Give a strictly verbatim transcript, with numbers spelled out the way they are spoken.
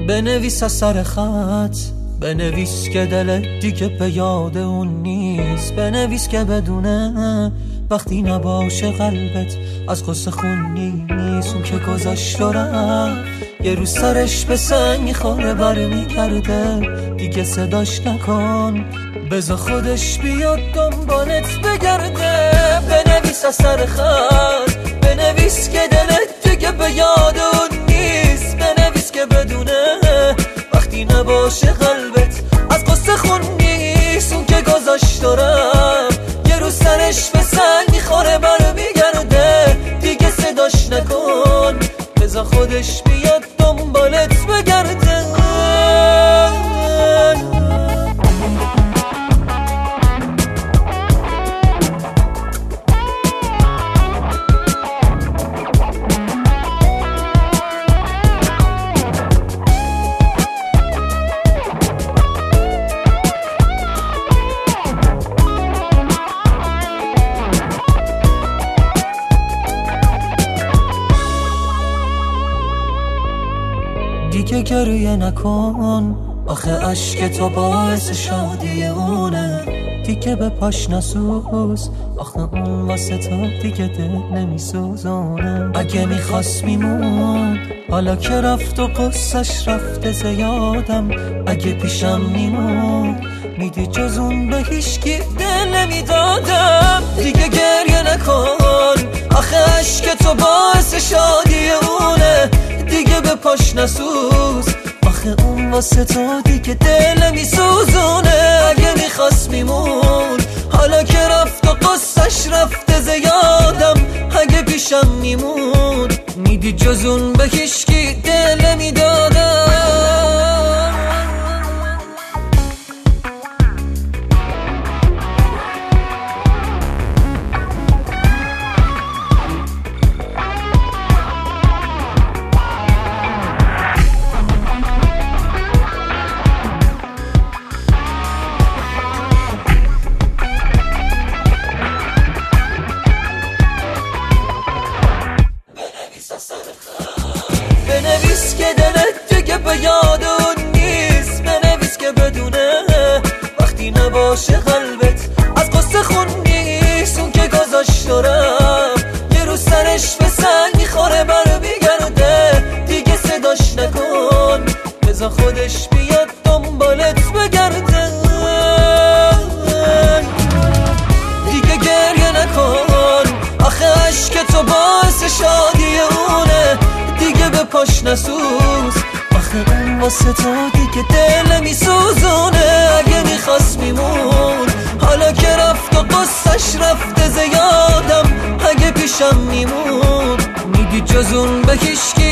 بنویس از سر خط، بنویس که دلت دیگه به یاد اون نیست. بنویس که بدونه وقتی نباشه قلبت از قصه خون نیست. اون که گذاشت و رفت یه روز سرش به سنگ میخوره برمیگرده، دیگه صداش نکن بذار خودش بیاد دنبالت بگرده. بنویس از سر خط، بنویس که دلت دیگه به یاد اون نیست. بنویس که بدونه وقتی نباشه قلبت از قصه خون نیست. اون که گذاشت و رفت یه روز سرش به سنگ میخوره برمیگرده، دیگه صداش نکن بذار خودش بیاد دنبالت بگرده. دیگه گریه نکن، آخه عشق تو باعث شادی اونه. دیگه به پاش نسوز، آخه اون واسه تو دیگه دل نمیسوزونه. اگه میخواست میمون، حالا که رفت و قصهش رفته زیادم. اگه پیشم میمون میدی جز اون به هیچکی دل نمیدادم. دیگه گریه نکن، آخه عشق تو باعث شادی اونه. دیگه به پاش نسوز، آخه اون واسه تو دیگه دل میسوزونه. اگه میخواست میمون، حالا که رفت و قصهش رفته زیادم. اگه پیشم میمون میدی جز اون به هیچکی دل نمیدادم. بنویس که دلت دیگه به یاد اون نیست. بنویس که بدونه وقتی نباشه قلبت از قصه خون نیست. اون که گذاشت و رفت یه روز سرش به سنگ میخوره برمیگرده، دیگه صداش نکن بذار خودش بیاد دنبالت بگرده. دیگه گریه نکن، آخه عشق تو باعث شادی اونه. دیگه به پاش نسوز، آخه اون واسه تو دیگه دل میسوزونه. اگه میخواست میمون، حالا که رفت و قصهش رفته زیادم. اگه پیشم میمون میدی جز اون به هیچکی